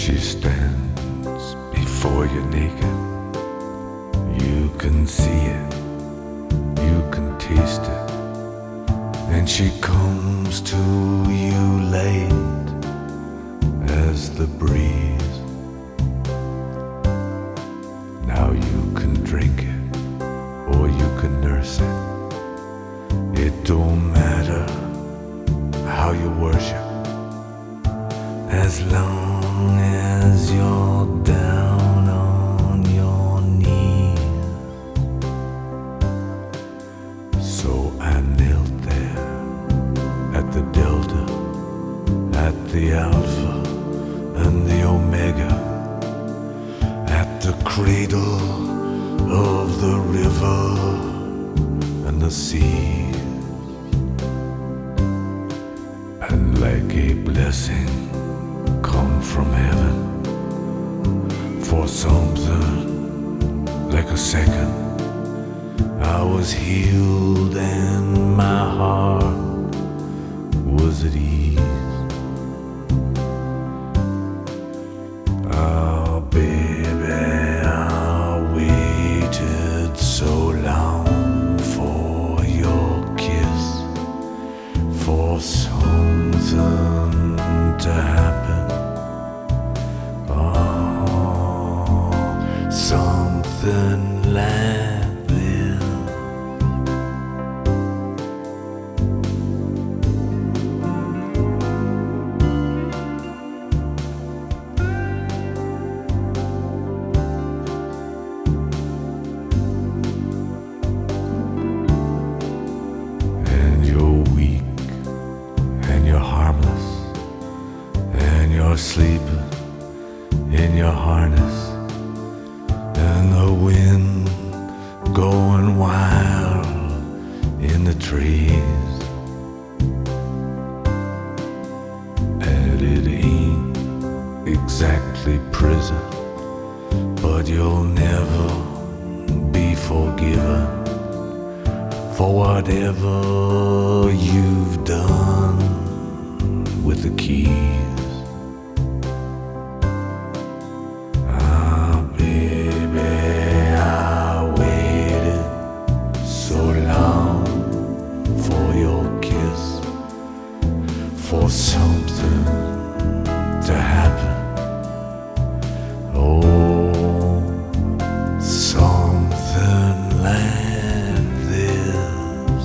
she stands before you naked. You can see it, you can taste it, and she comes to you late as the breeze. Now you can drink it or you can nurse it. It don't matter how you worship, as long as you're down on your knees. So I knelt there at the Delta, at the Alpha and the Omega, at the cradle of the river and the sea. And like a blessing come from heaven, for something like a second, I was healed and my heart was at ease. Oh baby, I waited so long for your kiss, for something to happen. Oh, something like this. And you're weak and you're harmless, and you're sleeping in your harness, and the wind going wild in the trees. And it ain't exactly prison, but you'll never be forgiven for whatever you've done with the keys. Ah, baby, I waited so long for your kiss, for something to happen. Oh, something like this.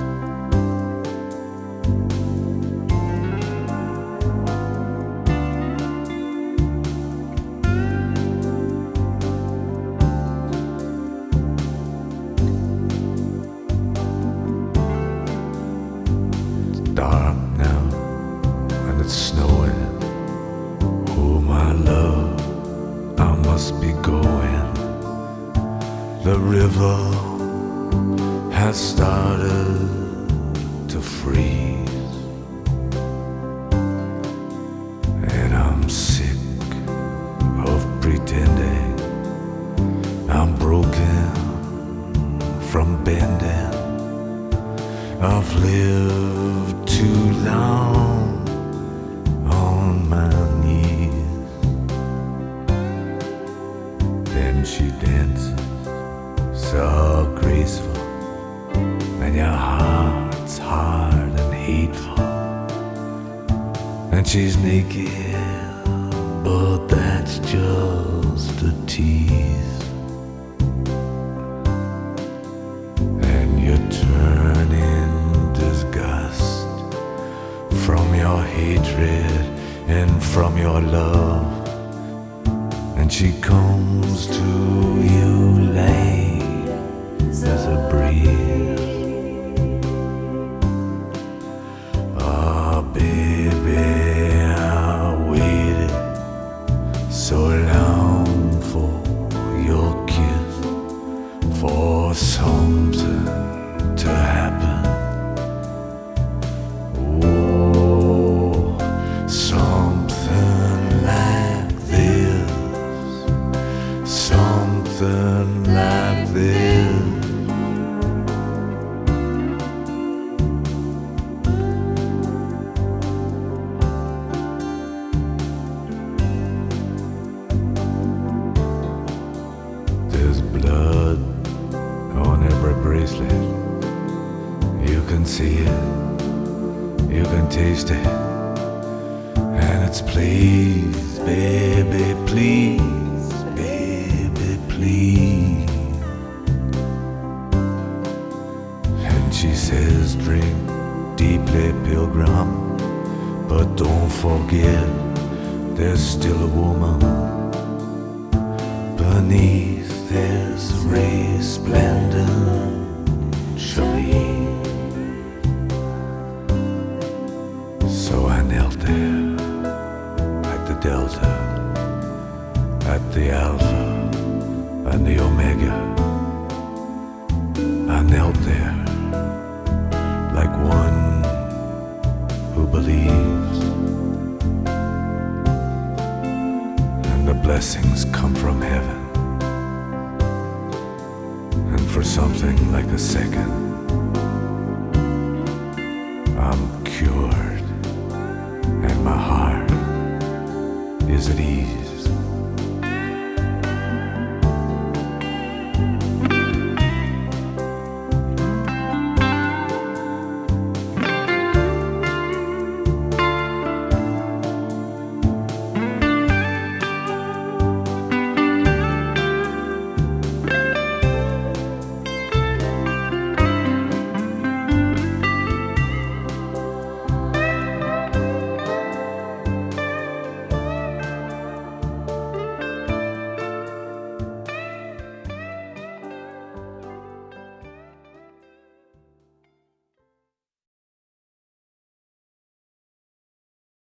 It's dark now and it's snowing. Oh my love, I must be going. The river has started to freeze, and I'm sick of pretending. I'm broken from bending. I've lived too long on my knees. Then she dances so graceful, and your heart's hard and hateful, and she's naked, but that's just a tease. And you turn in disgust from your hatred and from your love, and she comes to you late as a breeze. Oh baby, I waited so long for your kiss, for something to happen. Oh, something like this, something like this. you've been tasted, and it's please, baby, please, baby, please. And she says, drink deeply, pilgrim, but don't forget there's still a woman beneath this resplendent chandelier. So I knelt there at the Delta, at the Alpha and the Omega. I knelt there like one who believes, and the blessings come from heaven. And for something like a second, I'm cured, and my heart is at ease.